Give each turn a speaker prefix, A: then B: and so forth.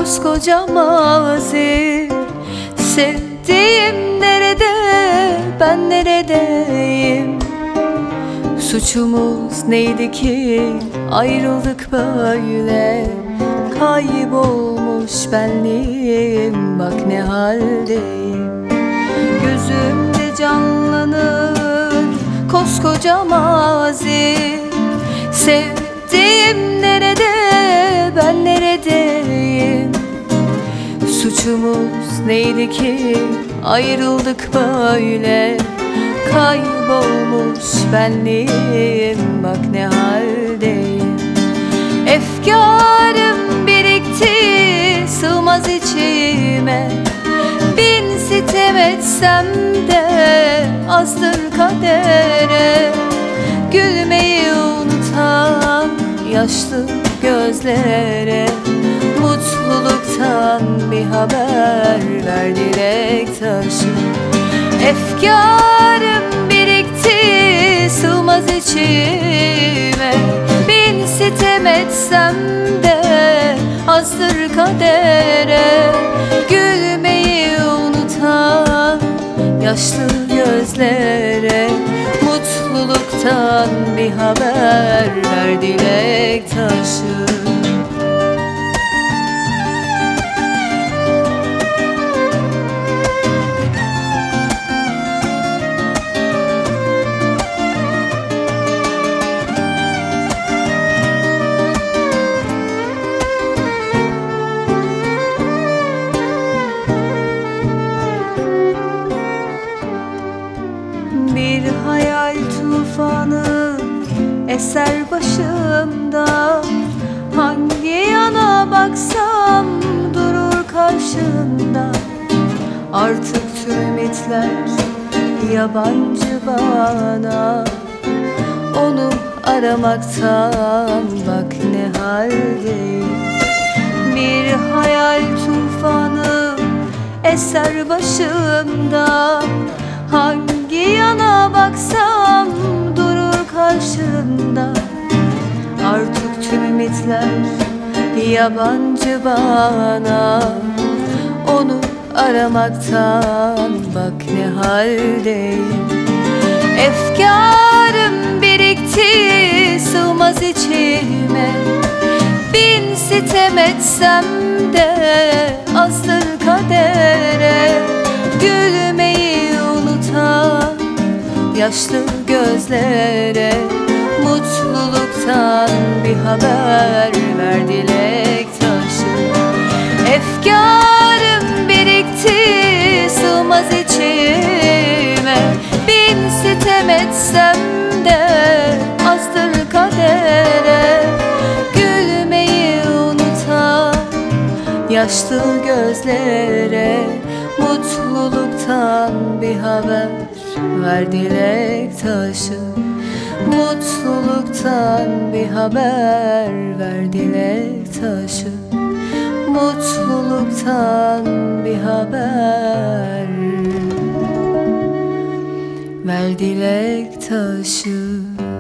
A: koskoca mazi. Sevdiğim nerede, ben neredeyim? Suçumuz neydi ki ayrıldık böyle? Kaybolmuş benliğim, bak ne haldeyim. Gözümde canlanır koskoca mazi. Sevdiğim nerede, ben neredeyim? Suçumuz neydi ki ayrıldık böyle? Kaybolmuş benliğim, bak ne haldeyim. Efkarım birikti, sığmaz içime. Bin sitem etsem de azdır kadere. Gülmeyi unutan yaşlı gözlere mutluluktan bir haber ver dilek taşı. Efkarım birikti, sığmaz içime. Bin sitem etsem de azdır kadere. Gülmeyi unutan yaşlı gözlere mutluluktan bir haber ver dilek taşı. Bir hayal tufanı eser başımda. Hangi yana baksam durur karşımda. Artık tüm ümitler yabancı bana. Onu aramaktan bak ne haldeyim. Bir hayal tufanı eser başımda. Hangi yana baksam durur karşımda. Artık tüm ümitler yabancı bana. Onu aramaktan bak ne haldeyim. Efkarım birikti, sığmaz içime. Bin sitem etsem de azdır kadere. Gülmeyi unutan yaşlı gözlere mutluluktan bir haber ver dilek taşı. Efkarım birikti, sığmaz içime. Bin sitem etsem de azdır kadere. Gülmeyi unutan yaşlı gözlere mutluluktan bir haber ver dilek taşı. Mutluluktan bir haber ver dilek taşı. Mutluluktan bir haber ver dilek taşı.